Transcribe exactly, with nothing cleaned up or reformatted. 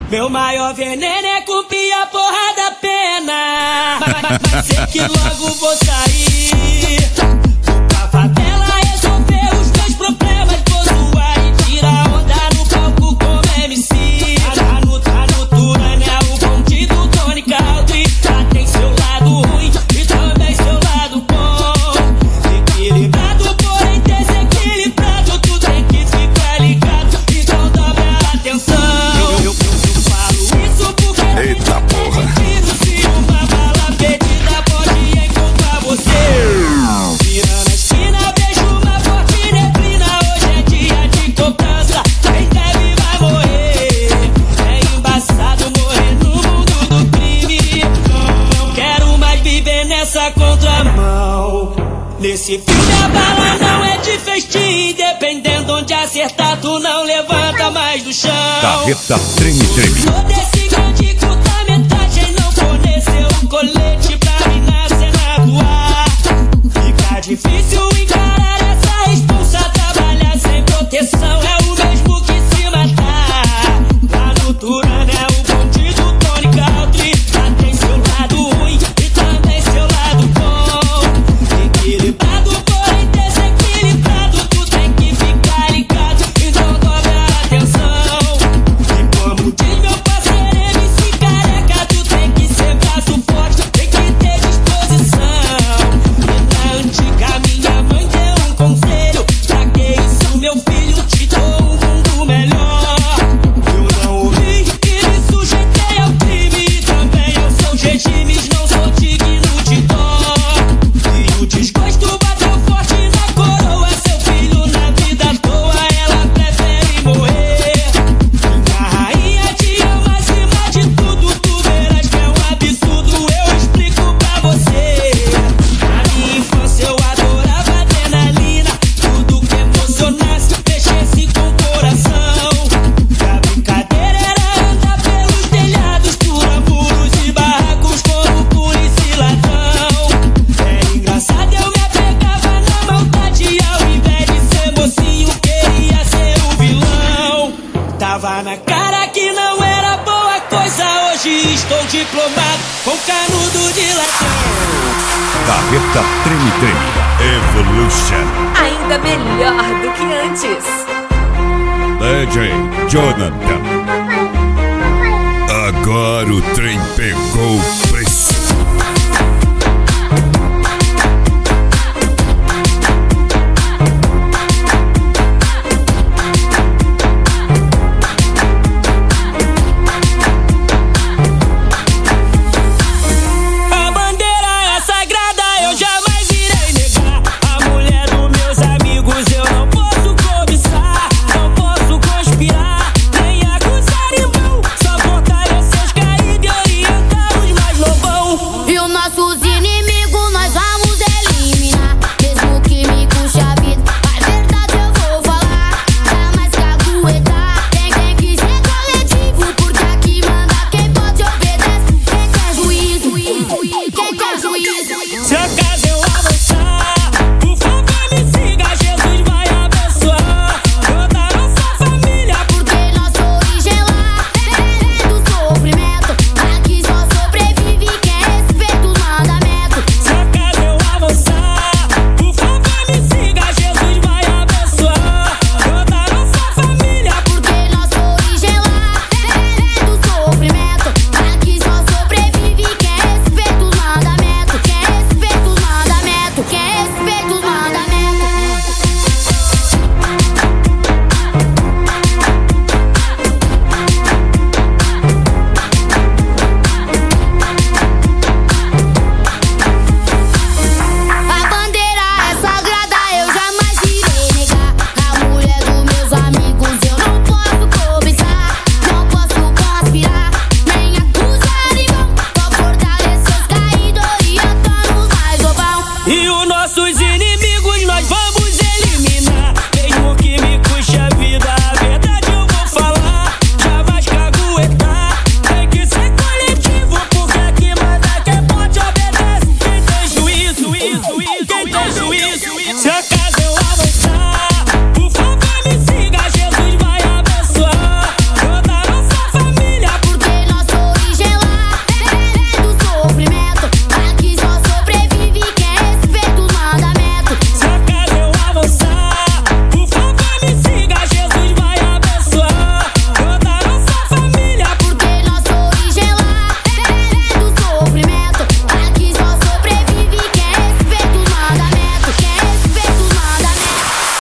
Meu maior veneno é cumprir a porra da pena. Mas, mas, mas sei que logo vou sair. Vou pra favela resolver os meus problemas. Vou zoar e tirar onda no palco como M C. Tá no, tá no Turana, é o bonde do Tony Caldo. Já tem seu lado ruim e também seu lado bom. Equilibrado, porém desequilibrado. Tu tem que ficar ligado, então dobra a atenção. Eita porra! Se uma bala perdida pode encontrar você. Vira na esquina, vejo uma forte neblina. Hoje é dia de cobrança, quem deve vai morrer. É embaçado morrer no mundo do crime. Não quero mais viver nessa contramão. Nesse filme a bala não é de festim. Dependendo onde acertar, tu não levanta mais do chão. Carreta treme, treme. Sou desse grande curta-metragem, não forneceu um colete pra mim na cena do ar. Fica difícil encarar essa responsa. Trabalhar sem proteção é o mesmo que se matar. Lá no Turana é o bonde do Tony Caldo. Já tem seu lado ruim e também seu lado bom. Equilibrado, porém desequilibrado. Tu tem que ficar ligado, então dobra a atenção. E como diz meu parceiro M C Careca, tu tem que ser braço forte, tem que ter disposição. E na antiga minha mãe deu um conselho: pra que isso, meu filho, te dou um mundo melhor. Eu não ouvi e me sujeitei ao crime e também aos seus regimes, não sou digno de dó. E o desgosto bateu forte na coroa. Seu filho na vida à toa, ela prefere morrer. Minha rainha te ama acima de tudo. Tu verás que é um absurdo, eu explico pra você. Na minha infância eu adorava adrenalina. Tudo que emocionasse, mexesse com o coração. E a brincadeira era andar pelos telhados, furar muros e barracos como polícia e ladrão. É engraçado, eu me apegava na maldade. Ao invés de ser mocinho, queria ser o vilão. Tava na cara que não era boa coisa. Hoje estou diplomado com canudo de ladrão. Carreta treme, treme. Evolution. Ainda melhor do que antes. D J Jonathan.